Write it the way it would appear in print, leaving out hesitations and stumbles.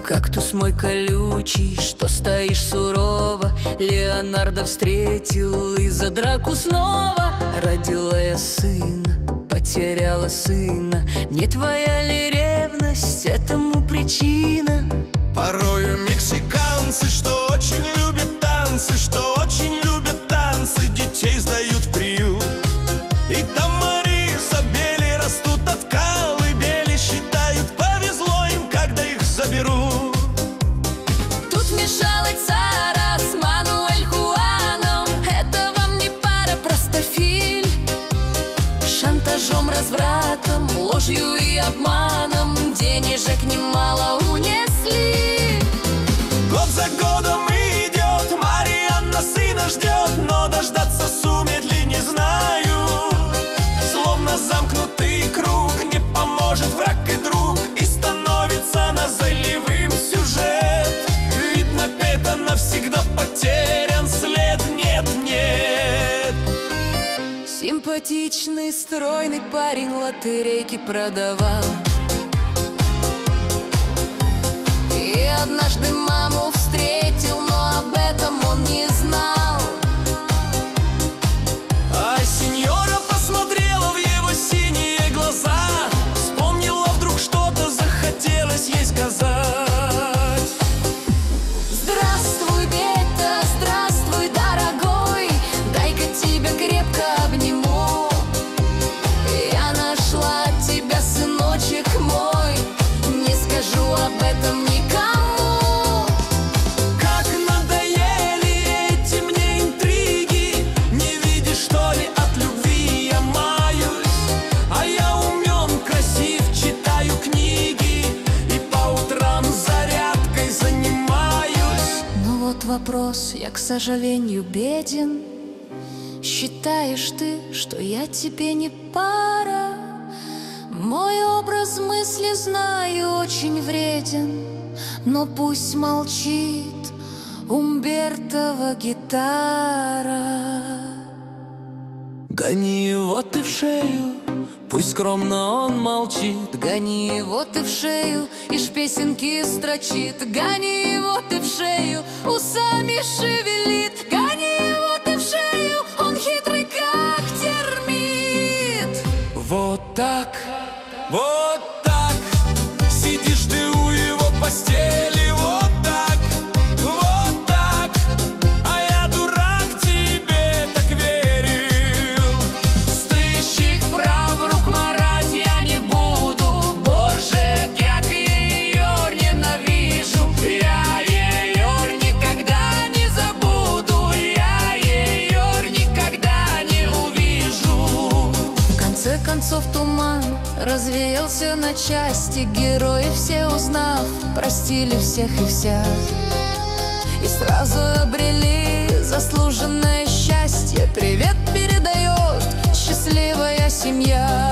Кактус мой колючий, что стоишь сурово, Леонардо встретил и за драку снова. Родила я сына, потеряла сына. Не твоя ли ревность этому причина? Порою мексиканцы, что очень любят танцы, что очень любят танцы, детей сдают в приют. И там Мари Изабели растут от колыбели, считают, повезло им, когда их заберут. Тут вмешалась Сара с Мануэль Хуаном. Это вам не пара, простофиль. Шантажом, развратом, ложью и обманом денежек немало унесли. Год за годом идет, Марианна сына ждет, но дождаться сумеет ли, не знаю. Словно замкнутый круг, не поможет враг и друг, и становится назойливым сюжет. Видно, это навсегда потерян след. Нет, нет. Симпатичный, стройный парень лотерейки продавал. И однажды маму встретил, но об этом он не знал. А сеньора посмотрела в его синие глаза, вспомнила вдруг что-то, захотелось ей сказать. Здравствуй, Бета, здравствуй, дорогой, дай-ка тебя крепко обниму. Я нашла тебя, сыночек мой, не скажу об этом никому. Как надоели эти мне интриги, не видишь, что ли, от любви я маюсь? А я умен, красив, читаю книги и по утрам зарядкой занимаюсь. Ну вот вопрос, я, к сожалению, беден. Считаешь ты, что я тебе не пара? Мой образ мысли, знаю, очень вреден, но пусть молчит Умбертова гитара. Гони его ты в шею, пусть скромно он молчит. Гони его ты в шею, ишь песенки строчит. Гони его ты в шею, усами шевелит. Гони его ты в шею, он хитрый как термит. Вот так, сидишь ты у его постели, вот так, а я дурак, тебе так верил. Сыщик прав, рук марать я не буду. Боже, как ее ненавижу. Я ее никогда не забуду. Я ее никогда не увижу. В конце концов туман развеялся на части. Герои все, узнав, простили всех и вся, и сразу обрели заслуженное счастье. Привет передает счастливая семья.